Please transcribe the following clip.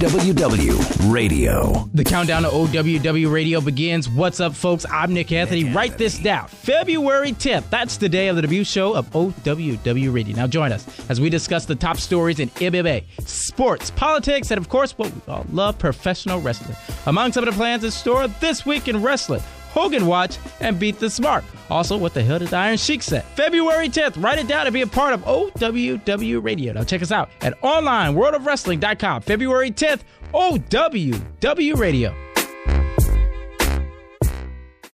OWW Radio. The countdown to OWW Radio begins. What's up, folks? I'm Nick Anthony. Write this down. February 10th. That's the day of the debut show of OWW Radio. Now join us as we discuss the top stories in MMA, sports, politics, and of course, what we all love, professional wrestling. Among some of the plans in store this week in wrestling, Hogan Watch and Beat the Smart. Also, what the hell did Iron Sheik say? February 10th. Write it down to be a part of OWW Radio. Now check us out at online worldofwrestling.com. February 10th, OWW Radio.